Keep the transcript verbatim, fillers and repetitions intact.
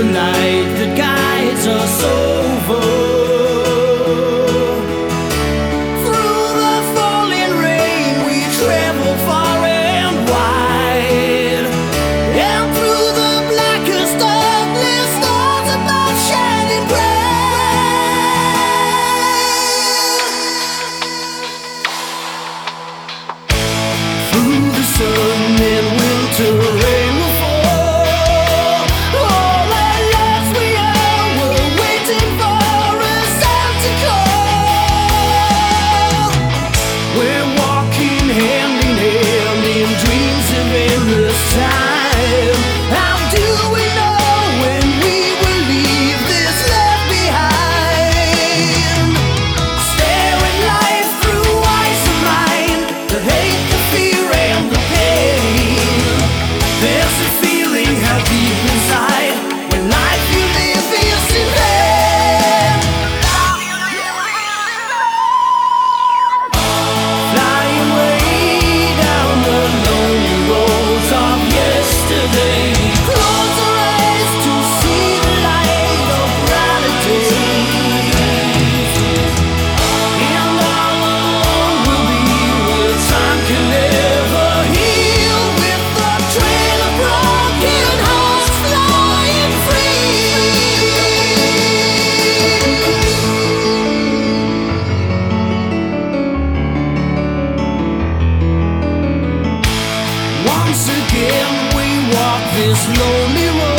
light that guides us over. Through the falling rain we travel far and wide, and through the blackest darkness stars above shining bright. Through the sun and winter rain will fall, all at last we are, we're waiting for a sound to call. We're walking hand in hand in dreams of endless time. How do we know when we will leave this love behind? Staring life through eyes of mine, the hate, the fear and the pain. There's a feeling how deep inside, when life you live is in vain. Flying way down the lonely roads of yesterday. Close our eyes to see the light of brighter days. And all alone we'll be where time can never heal, with the trail of broken hearts flying free. Once again we walk this lonely road.